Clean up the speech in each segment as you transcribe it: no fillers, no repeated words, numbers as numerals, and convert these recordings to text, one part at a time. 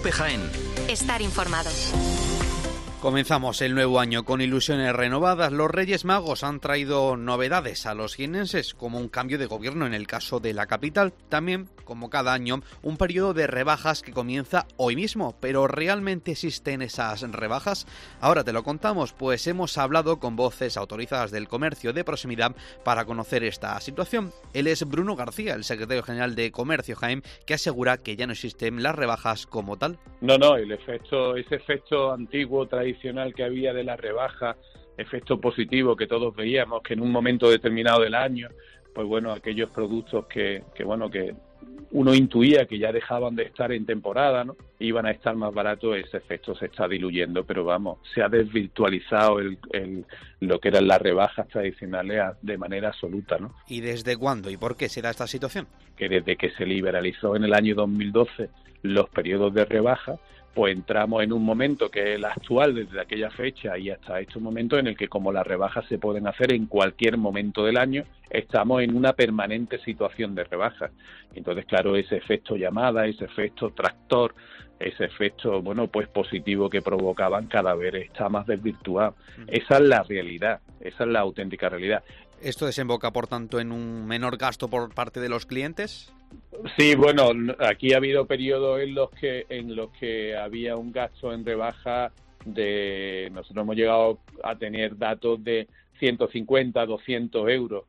COPE Jaén. Estar informado. Comenzamos el nuevo año con ilusiones renovadas. Los Reyes Magos han traído novedades a los jienenses, como un cambio de gobierno en el caso de la capital. También, como cada año, un periodo de rebajas que comienza hoy mismo. ¿Pero realmente existen esas rebajas? Ahora te lo contamos, pues hemos hablado con voces autorizadas del comercio de proximidad para conocer esta situación. Él es Bruno García, el secretario general de Comercio Jaén, que asegura que ya no existen las rebajas como tal. No, ese efecto antiguo, tradicional que había de la rebaja, efecto positivo que todos veíamos, que en un momento determinado del año, pues bueno, aquellos productos que uno intuía que ya dejaban de estar en temporada, ¿no?, iban a estar más baratos, ese efecto se está diluyendo, pero vamos, se ha desvirtualizado lo que eran las rebajas tradicionales de manera absoluta, ¿no? ¿Y desde cuándo y por qué se da esta situación? Que desde que se liberalizó en el año 2012 los periodos de rebaja, pues entramos en un momento que es el actual, desde aquella fecha y hasta este momento, en el que, como las rebajas se pueden hacer en cualquier momento del año, estamos en una permanente situación de rebajas. Entonces, claro, ese efecto llamada, ese efecto tractor, ese efecto, bueno, pues positivo que provocaban, cada vez está más desvirtuado. Esa es la realidad, esa es la auténtica realidad. ¿Esto desemboca, por tanto, en un menor gasto por parte de los clientes? Sí, bueno, aquí ha habido periodos en los que había un gasto en rebaja nosotros hemos llegado a tener datos de 150, 200 euros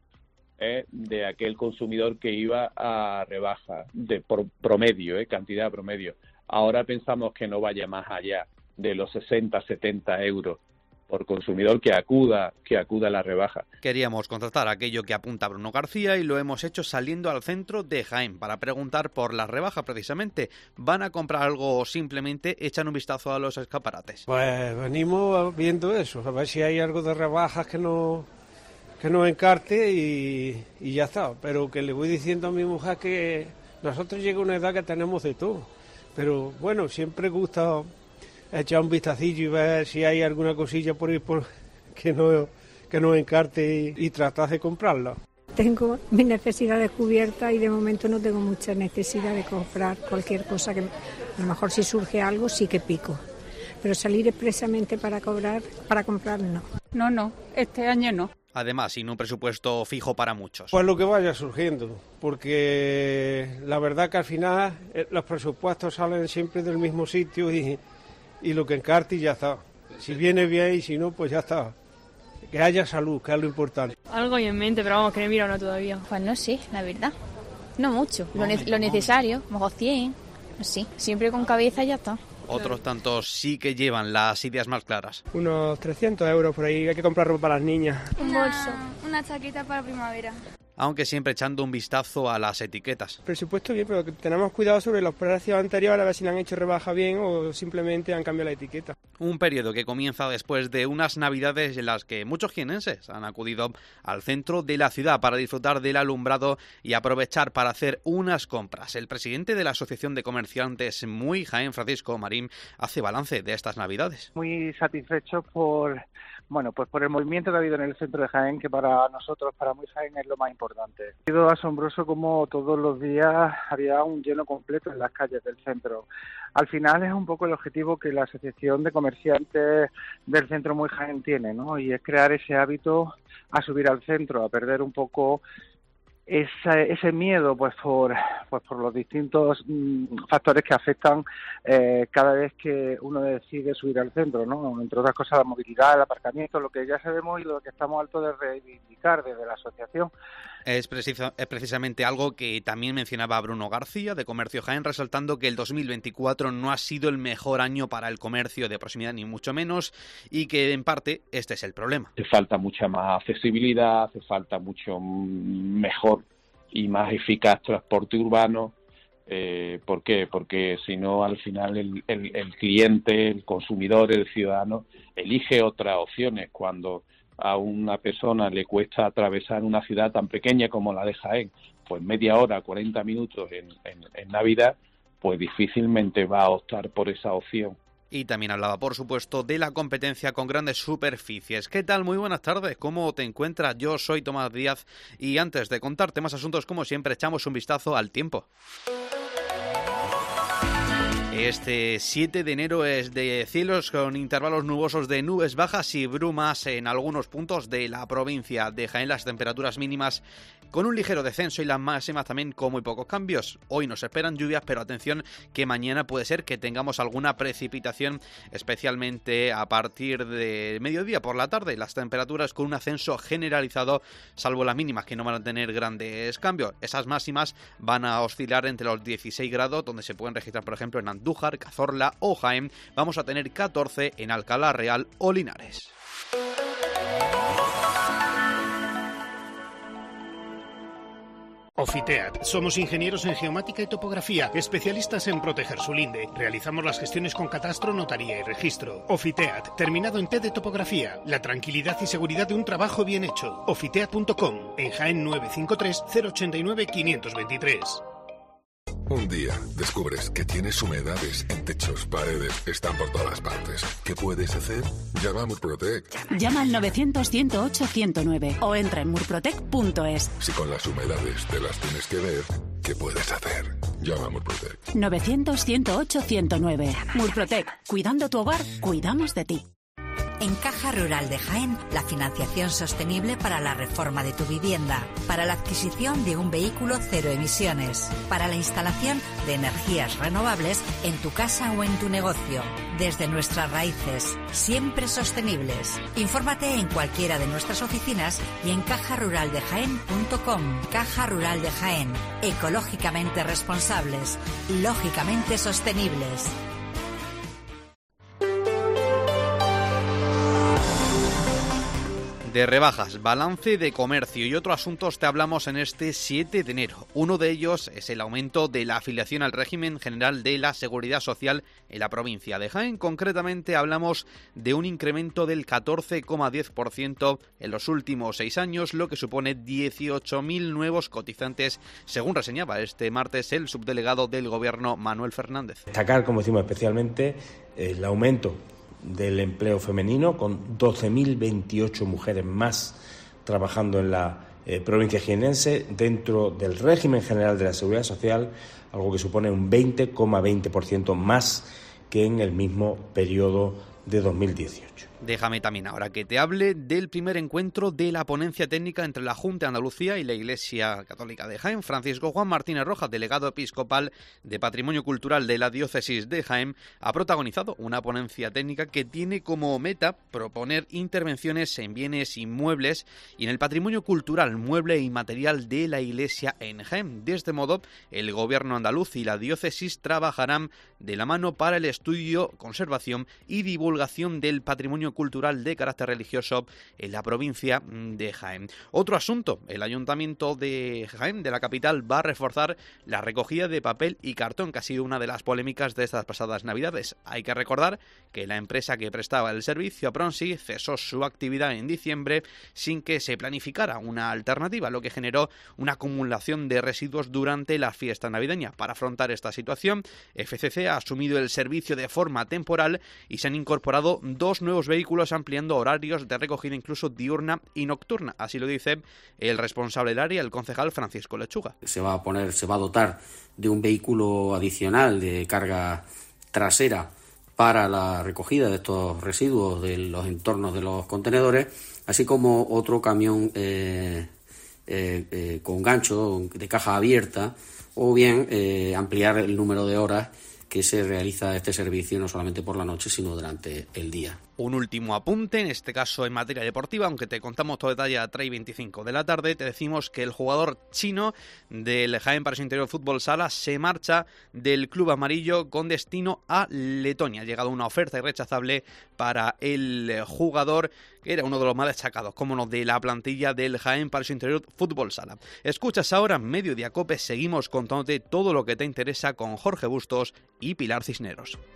de aquel consumidor que iba a rebaja por promedio, cantidad promedio. Ahora pensamos que no vaya más allá de los 60, 70 euros por consumidor que acuda a la rebaja. Queríamos contratar aquello que apunta Bruno García y lo hemos hecho saliendo al centro de Jaén para preguntar por la rebaja precisamente. ¿Van a comprar algo o simplemente echan un vistazo a los escaparates? Pues venimos viendo eso, a ver si hay algo de rebajas que nos encarte y ya está. Pero que le voy diciendo a mi mujer que nosotros llega una edad que tenemos de todo. Pero bueno, siempre gusta echar un vistacillo y ver si hay alguna cosilla por ahí que nos encarte y tratar de comprarla. Tengo mis necesidades cubiertas y de momento no tengo mucha necesidad de comprar cualquier cosa, que a lo mejor si surge algo sí que pico, pero salir expresamente para comprar no. No, este año no. Además, sin un presupuesto fijo para muchos. Pues lo que vaya surgiendo, porque la verdad que al final los presupuestos salen siempre del mismo sitio y lo que encarte y ya está. Si viene bien y si no, pues ya está. Que haya salud, que es lo importante. Algo hay en mente, pero vamos, que no he mirado todavía. Pues no sé, la verdad. No mucho. Lo necesario, mejor 100, no sé. Siempre con cabeza y ya está. Otros tantos sí que llevan las ideas más claras. Unos 300 euros por ahí, hay que comprar ropa para las niñas. Un bolso, una chaqueta para primavera. Aunque siempre echando un vistazo a las etiquetas. Presupuesto bien, pero tenemos cuidado sobre los precios anteriores, a ver si le han hecho rebaja bien o simplemente han cambiado la etiqueta. Un periodo que comienza después de unas navidades en las que muchos jienenses han acudido al centro de la ciudad para disfrutar del alumbrado y aprovechar para hacer unas compras. El presidente de la Asociación de Comerciantes Muy Jaén, Francisco Marín, hace balance de estas navidades. Muy satisfecho por el movimiento que ha habido en el centro de Jaén, que para nosotros, para Muy Jaén, es lo más importante. Ha sido asombroso como todos los días había un lleno completo en las calles del centro. Al final es un poco el objetivo que la Asociación de Comerciantes del Centro Muy Jaén tiene, ¿no? Y es crear ese hábito a subir al centro, a perder un poco ese miedo por los distintos factores que afectan cada vez que uno decide subir al centro, ¿no? Entre otras cosas, la movilidad, el aparcamiento, lo que ya sabemos y lo que estamos hartos de reivindicar desde la asociación. Es precisamente algo que también mencionaba Bruno García, de Comercio Jaén, resaltando que el 2024 no ha sido el mejor año para el comercio de proximidad, ni mucho menos, y que en parte este es el problema. Hace falta mucha más accesibilidad, hace falta mucho mejor y más eficaz transporte urbano. ¿Por qué? Porque si no, al final el cliente, el consumidor, el ciudadano elige otras opciones. Cuando a una persona le cuesta atravesar una ciudad tan pequeña como la de Jaén, pues media hora, 40 minutos en Navidad, pues difícilmente va a optar por esa opción. Y también hablaba, por supuesto, de la competencia con grandes superficies. ¿Qué tal? Muy buenas tardes. ¿Cómo te encuentras? Yo soy Tomás Díaz y antes de contarte más asuntos, como siempre, echamos un vistazo al tiempo. Este 7 de enero es de cielos con intervalos nubosos de nubes bajas y brumas en algunos puntos de la provincia de Jaén. Las temperaturas mínimas con un ligero descenso y las máximas también con muy pocos cambios. Hoy nos esperan lluvias, pero atención que mañana puede ser que tengamos alguna precipitación, especialmente a partir de mediodía por la tarde. Las temperaturas con un ascenso generalizado, salvo las mínimas que no van a tener grandes cambios. Esas máximas van a oscilar entre los 16 grados, donde se pueden registrar, por ejemplo, en Andújar, Cazorla o Jaén. Vamos a tener 14 en Alcalá Real o Linares. Ofiteat. Somos ingenieros en geomática y topografía, especialistas en proteger su linde. Realizamos las gestiones con catastro, notaría y registro. Ofiteat, terminado en T de topografía. La tranquilidad y seguridad de un trabajo bien hecho. Ofiteat.com, en Jaén 953 089 523. Un día descubres que tienes humedades en techos, paredes, están por todas partes. ¿Qué puedes hacer? Llama a Murprotec. Llama al 900-108-109 o entra en murprotec.es. Si con las humedades te las tienes que ver, ¿qué puedes hacer? Llama a Murprotec. 900-108-109. Murprotec. Cuidando tu hogar, cuidamos de ti. En Caja Rural de Jaén, la financiación sostenible para la reforma de tu vivienda, para la adquisición de un vehículo cero emisiones, para la instalación de energías renovables en tu casa o en tu negocio. Desde nuestras raíces, siempre sostenibles. Infórmate en cualquiera de nuestras oficinas y en cajaruraldejaén.com. Caja Rural de Jaén, ecológicamente responsables, lógicamente sostenibles. De rebajas, balance de comercio y otros asuntos te hablamos en este 7 de enero. Uno de ellos es el aumento de la afiliación al régimen general de la Seguridad Social en la provincia de Jaén. Concretamente hablamos de un incremento del 14,10% en los últimos 6 años, lo que supone 18.000 nuevos cotizantes, según reseñaba este martes el subdelegado del Gobierno Manuel Fernández. Destacar, como decimos, especialmente el aumento del empleo femenino, con 12.028 mujeres más trabajando en la provincia jienense dentro del régimen general de la Seguridad Social, algo que supone un 20,20% más que en el mismo periodo de 2018. Déjame también ahora que te hable del primer encuentro de la ponencia técnica entre la Junta de Andalucía y la Iglesia Católica de Jaén. Francisco Juan Martínez Rojas, delegado episcopal de Patrimonio Cultural de la Diócesis de Jaén, ha protagonizado una ponencia técnica que tiene como meta proponer intervenciones en bienes inmuebles y en el patrimonio cultural, mueble y material de la Iglesia en Jaén. De este modo, el Gobierno andaluz y la Diócesis trabajarán de la mano para el estudio, conservación y divulgación del patrimonio cultural de carácter religioso en la provincia de Jaén. Otro asunto, el Ayuntamiento de Jaén, de la capital, va a reforzar la recogida de papel y cartón, que ha sido una de las polémicas de estas pasadas Navidades. Hay que recordar que la empresa que prestaba el servicio, Pronsi, cesó su actividad en diciembre sin que se planificara una alternativa, lo que generó una acumulación de residuos durante la fiesta navideña. Para afrontar esta situación, FCC ha asumido el servicio de forma temporal y se han incorporado 2 nuevos vehículos ampliando horarios de recogida incluso diurna y nocturna. Así lo dice el responsable del área, el concejal Francisco Lechuga. Se va a dotar de un vehículo adicional de carga trasera para la recogida de estos residuos de los entornos de los contenedores, así como otro camión con gancho de caja abierta, o bien ampliar el número de horas que se realiza este servicio no solamente por la noche, sino durante el día. Un último apunte, en este caso en materia deportiva, aunque te contamos todo detalle a 3:25 de la tarde, te decimos que el jugador chino del Jaén Paraíso Interior Fútbol Sala se marcha del club amarillo con destino a Letonia. Ha llegado una oferta irrechazable para el jugador, que era uno de los más destacados, como no, de la plantilla del Jaén Paraíso Interior Fútbol Sala. Escuchas ahora Mediodía Cope, seguimos contándote todo lo que te interesa con Jorge Bustos y Pilar Cisneros.